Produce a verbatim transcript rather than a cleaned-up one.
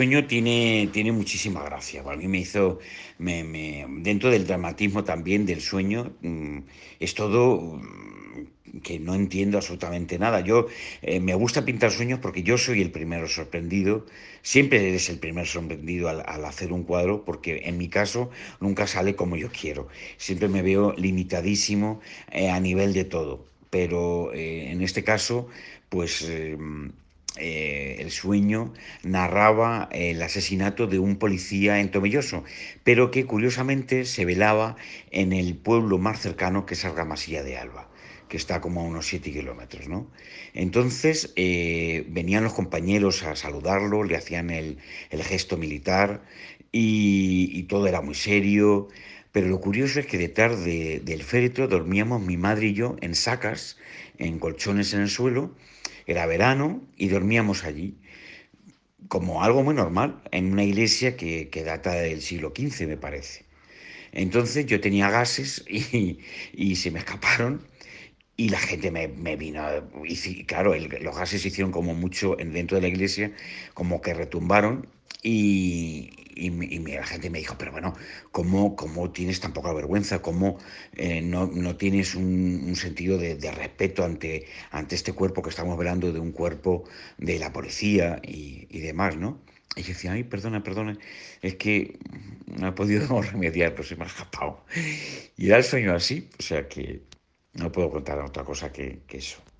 Sueño tiene, tiene muchísima gracia. A mí me hizo, me, me- dentro del dramatismo también del sueño, mm, es todo mm, que no entiendo absolutamente nada. Yo eh, me gusta pintar sueños porque yo soy el primero sorprendido. Siempre eres el primer sorprendido al, al hacer un cuadro, porque en mi caso nunca sale como yo quiero. Siempre me veo limitadísimo eh, a nivel de todo. Pero eh, en este caso, pues eh, eh, el sueño narraba el asesinato de un policía en Tomelloso, pero que curiosamente se velaba en el pueblo más cercano, que es Argamasilla de Alba, que está como a unos siete kilómetros, ¿no? Entonces eh, venían los compañeros a saludarlo, le hacían el, el gesto militar y, y, todo era muy serio, pero lo curioso es que detrás de, del féretro dormíamos mi madre y yo en sacas, en colchones en el suelo, era verano y dormíamos allí como algo muy normal en una iglesia que, que data del siglo quince, me parece. Entonces yo tenía gases y, y se me escaparon y la gente me, me vino, y claro, el, los gases se hicieron como mucho en, dentro de la iglesia, como que retumbaron y, y, y la gente me dijo, pero bueno, ¿cómo, cómo tienes tan poca vergüenza? ¿Cómo eh, no, no, tienes un, un sentido de, de, respeto ante, ante este cuerpo que estamos velando, de un cuerpo de la policía y, y demás, ¿no? Y yo decía, ay, perdona, perdona, es que no he podido remediarlo, se me ha escapado. Y era el sueño así, o sea que no puedo contar otra cosa que, que eso.